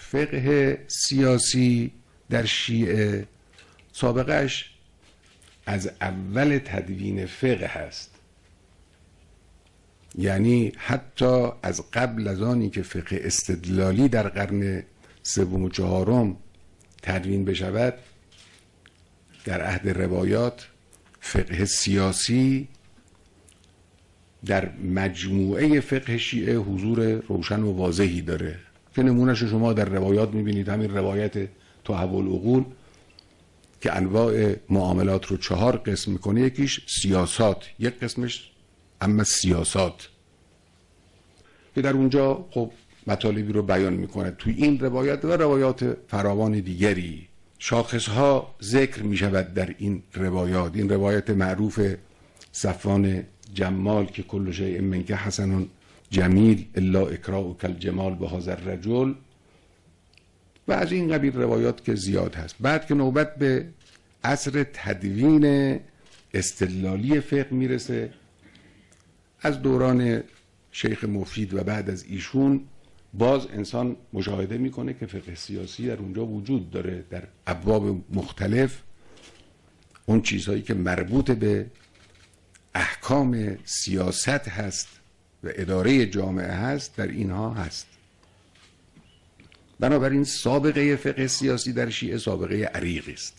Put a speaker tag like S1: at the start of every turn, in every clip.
S1: فقه سیاسی در شیعه سابقهش از اول تدوین فقه هست، یعنی حتی از قبل از آنی که فقه استدلالی در قرن سوم و چهارم تدوین بشود، در عهد روایات فقه سیاسی در مجموعه فقه شیعه حضور روشن و واضحی داره که نمونهش شما در روایات میبینید. همین روایت تحول العقول که انواع معاملات رو 4 قسم میکنه، یکیش سیاسات، یک قسمش اما سیاسات، که در اونجا خب مطالبی رو بیان میکنه. توی این روایت و روایات فراوان دیگری شاخصها ذکر میشود در این روایات. این روایت معروف صفوان جمال که کل شیء منک حسن جمیل الا اکراؤک الجمال بهذا الرجل و از این قبیل روایات که زیاد هست. بعد که نوبت به عصر تدوین استدلالی فقه میرسه، از دوران شیخ مفید و بعد از ایشون باز انسان مشاهده میکنه که فقه سیاسی در اونجا وجود داره، در ابواب مختلف. اون چیزهایی که مربوط به احکام سیاست هست و اداره جامعه هست در اینها هست. بنابراین سابقه فقه سیاسی در شیعه سابقه عریقی است.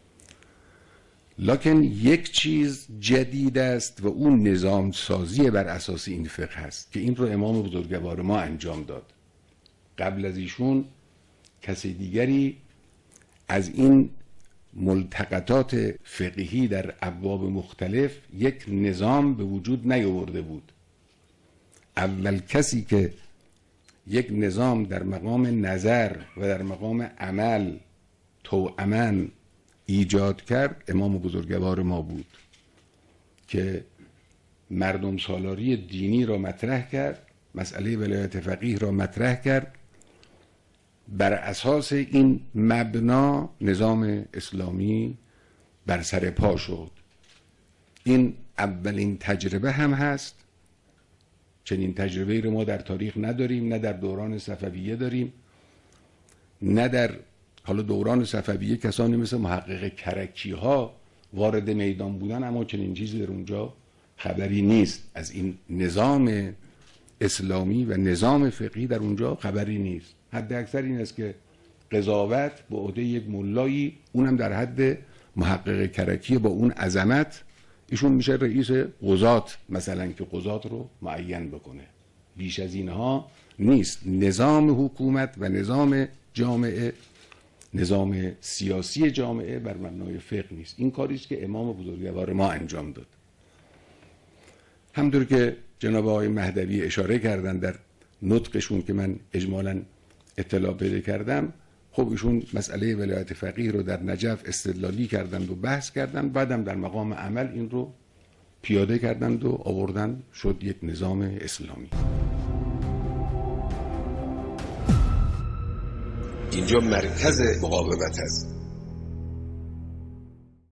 S1: لکن یک چیز جدید است و اون نظام سازی بر اساس این فقه هست که این رو امام بزرگوار ما انجام داد. قبل از ایشون کسی دیگری از این ملتقطات فقهی در ابواب مختلف یک نظام به وجود نیاورده بود. اول کسی که یک نظام در مقام نظر و در مقام عمل توأماً ایجاد کرد امام بزرگوار ما بود که مردم سالاری دینی را مطرح کرد، مسئله ولایت فقیه را مطرح کرد. بر اساس این مبنا نظام اسلامی بر سر پا شد. این اولین تجربه هم هست. چنین تجربه‌ای رو ما در تاریخ نداریم، نه در دوران صفویه داریم، نه در حالا دوران صفویه کسانی مثل محقق کرکی ها وارد میدان بودن، اما چنین چیزی در اونجا خبری نیست. از این نظام اسلامی و نظام فقهی در اونجا خبری نیست. حد اکثر این است که قضاوت به عهده یک ملایی، اونم در حد محقق کرکی با اون عظمت، ایشون میشه رئیس قضات مثلا که قضات رو معین بکنه. بیش از اینها نیست. نظام حکومت و نظام جامعه، نظام سیاسی جامعه بر مبنای فقه نیست. این کاری است که امام بزرگوار ما انجام داد. همونطور که جناب آقای مهدوی اشاره کردن در نطقشون که من اجمالاً اطلاع پیدا کردم، خب ایشون مسئله ولایت فقیه رو در نجف استدلالی کردند و بحث کردند، بعدم در مقام عمل این رو پیاده کردند و آوردن شد یک نظام اسلامی. اینجا مرکز مقاومت است.